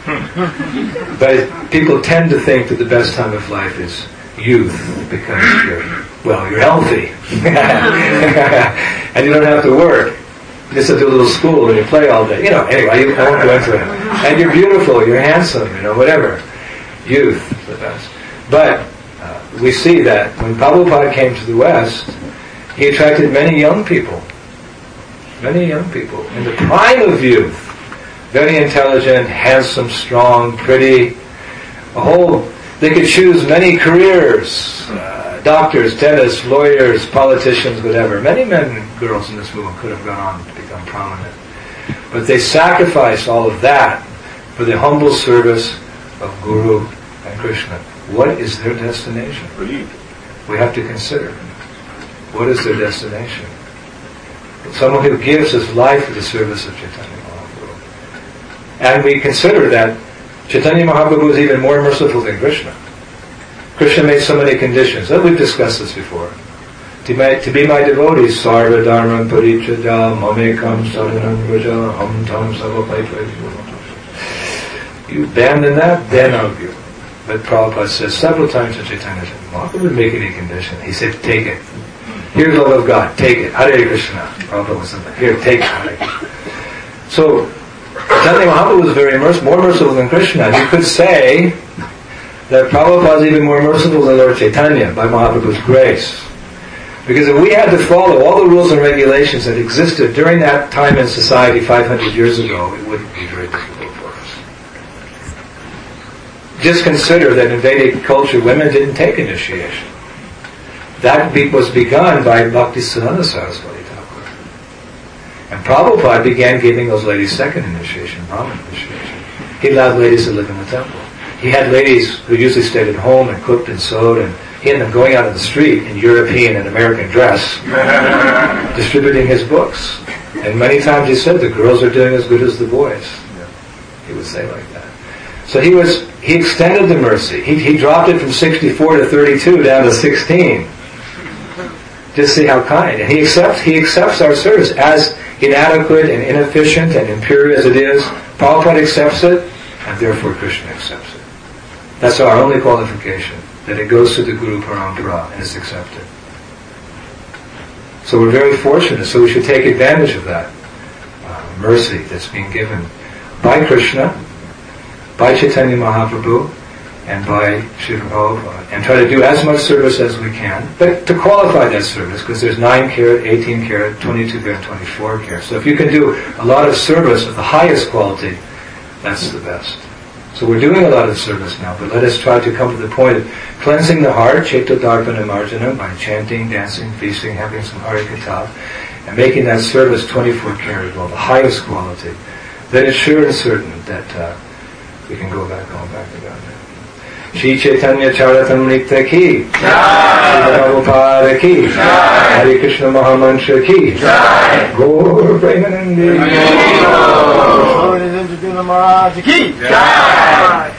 But people tend to think that the best time of life is youth because you're healthy. And you don't have to work. You just have to do a little school and you play all day. Anyway, I won't go into it. And you're beautiful, you're handsome, whatever. Youth, the best. But we see that when Prabhupada came to the West, he attracted many young people. Many young people. In the prime of youth. Very intelligent, handsome, strong, pretty. They could choose many careers. Doctors, dentists, lawyers, politicians, whatever. Many men and girls in this movement could have gone on to become prominent. But they sacrificed all of that for the humble service of Guru and Krishna. What is their destination? We have to consider. What is their destination? Someone who gives his life for the service of Chaitanya Mahaprabhu. And we consider that Chaitanya Mahaprabhu is even more merciful than Krishna. Krishna made so many conditions. We've discussed this before. To be my devotees, sarva dharma parichada mamekam saranam vraja ham tam savapaitvai. You abandon that, then I'll give. But Prabhupada says several times in Chaitanya Mahaprabhu didn't make any condition. He said, take it. Here's the love of God. Take it. Hare Krishna. Prabhupada was something. Here, take it. So, Chaitanya Mahaprabhu was more merciful than Krishna. He could say, that Prabhupada is even more merciful than Lord Chaitanya by Mahaprabhu's grace. Because if we had to follow all the rules and regulations that existed during that time in society 500 years ago, it wouldn't be very difficult for us. Just consider that in Vedic culture, women didn't take initiation. That was begun by Bhaktisiddhanta Saraswati Thakur. And Prabhupada began giving those ladies second initiation, Brahmin initiation. He allowed ladies to live in the temple. He had ladies who usually stayed at home and cooked and sewed, and he had them going out on the street in European and American dress, distributing his books. And many times he said, the girls are doing as good as the boys. He would say like that. So he extended the mercy. He dropped it from 64 to 32 down to 16. Just see how kind. And he accepts our service as inadequate and inefficient and impure as it is. Prabhupada accepts it, and therefore Krishna accepts it. That's our only qualification, that it goes to the Guru Parampara and is accepted. So we're very fortunate, so we should take advantage of that mercy that's being given by Krishna, by Chaitanya Mahaprabhu, and by Srila Prabhupada, and try to do as much service as we can, but to qualify that service, because there's 9 karat, 18 karat, 22 karat, 24 karat. So if you can do a lot of service of the highest quality, that's the best. So we're doing a lot of service now, but let us try to come to the point of cleansing the heart, Chaitya Darpana Marjana, by chanting, dancing, feasting, having some Hari Katha, and making that service 24 karat, well, the highest quality. Then it's sure and certain that we can go back home, back to God. Shri Chaitanya Charitamrita ki, Shri Prabhupada ki, Hare Krishna Mahamantra ki, Gaur Premanandi, Gaur Maharaj ki.